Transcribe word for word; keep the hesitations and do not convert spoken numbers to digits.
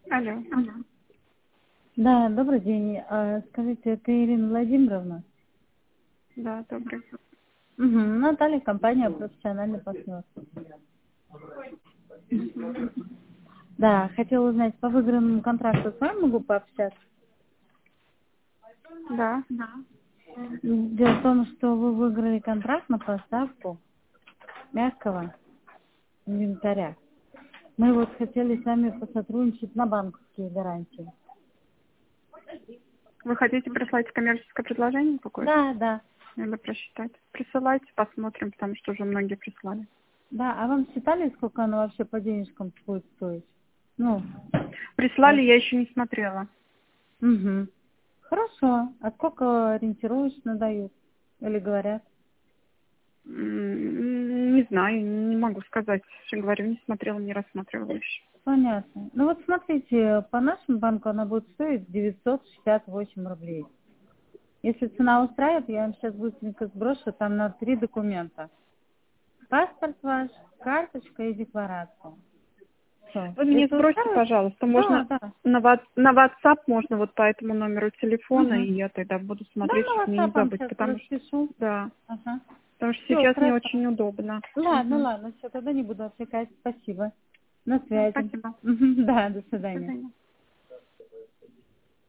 Алло. Да, добрый день. А, скажите, это Ирина Владимировна? Да, добрый. Угу. Наталья, компания «Профессиональный партнер». Мгм. Да, хотела узнать, по выигранному контракту с вами могу пообщаться? Да. Дело в том, что вы выиграли контракт на поставку мягкого инвентаря. Мы вот хотели с вами посотрудничать на банковские гарантии. Вы хотите прислать коммерческое предложение какое-то? Да, да. Надо просчитать. Присылайте, посмотрим, потому что уже многие прислали. Да, а вам считали, сколько оно вообще по денежкам будет стоить? Ну, Прислали, вот. я еще не смотрела. Угу. Хорошо. А сколько ориентировочно дают? Или говорят? М, Не знаю, не могу сказать. Я говорю, не смотрела, не рассматривала еще. Понятно. Ну вот смотрите, по нашему банку она будет стоить девятьсот шестьдесят восемь рублей. Если цена устраивает, я вам сейчас быстренько сброшу там на три документа. Паспорт ваш, карточка и декларация. Все. Вы мне Это сбросьте, устраивает? пожалуйста, Да, можно да. на, ват- на WhatsApp, можно вот по этому номеру телефона, Угу. и я тогда буду Да, смотреть, на чтобы мне не WhatsApp вам забыть, сейчас потому что, распишу. да, Ага. потому что Все, сейчас не хорошо. очень удобно. Ладно, Мгм. ладно, все, тогда не буду отвлекать. Спасибо. На Да, связи. спасибо. Да, до До свидания. свидания.